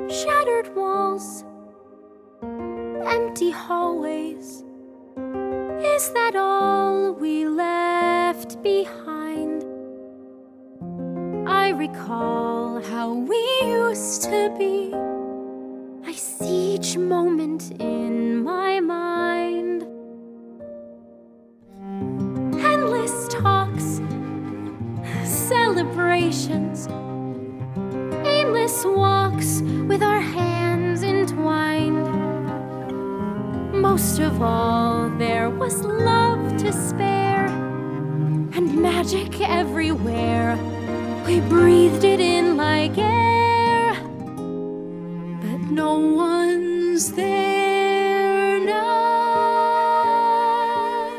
Shattered walls, empty hallways. Is that all we left behind? I recall how we used to be. I see each moment in my mind. Endless talks, celebrations, aimless walks with our hands entwined. Most of all, there was love to spare and magic everywhere. We breathed it in like air, but no one's there now.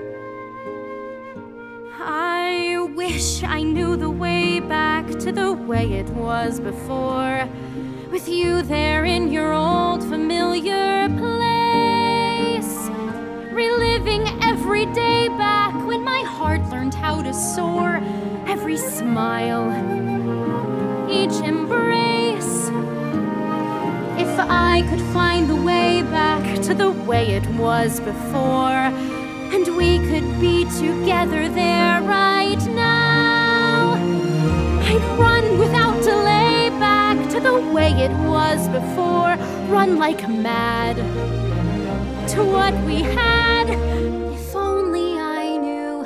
I wish I knew the way back to the way it was before, with you there in your old familiar place, reliving every day back when my heart learned how to soar. Every smile, each embrace. If I could find the way back to the way it was before, and we could be together there right now, I'd run without delay back to the way it was before, run like mad to what we had. If only I knew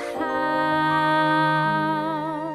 how.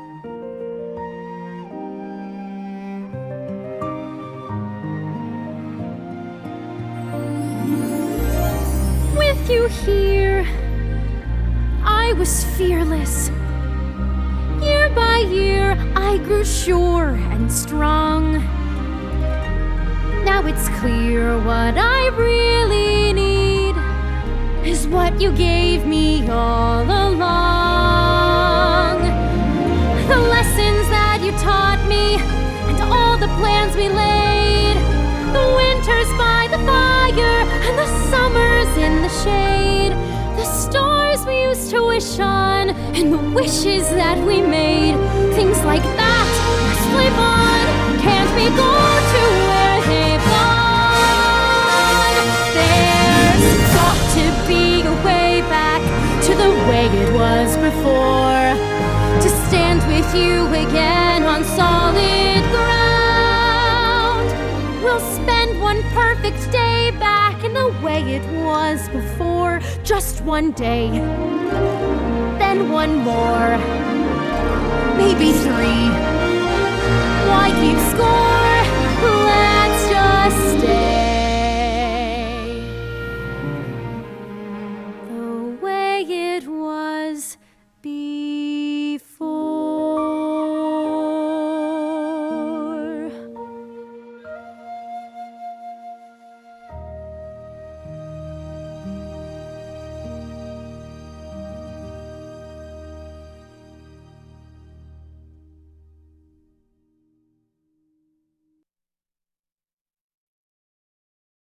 With you here, I was fearless. Year by year, I grew sure and strong. Now it's clear what I really need is what you gave me all along. The lessons that you taught me and all the plans we laid, the winters by the fire and the summers in the shade, the stars we used to wish on and the wishes that we made. Things like that must live on, can't we go to where they've gone? There's got to be a way back to the way it was before, to stand with you again on solid ground. We'll spend one perfect day back in the way it was before. Just one day, then one more, maybe 3. Why keep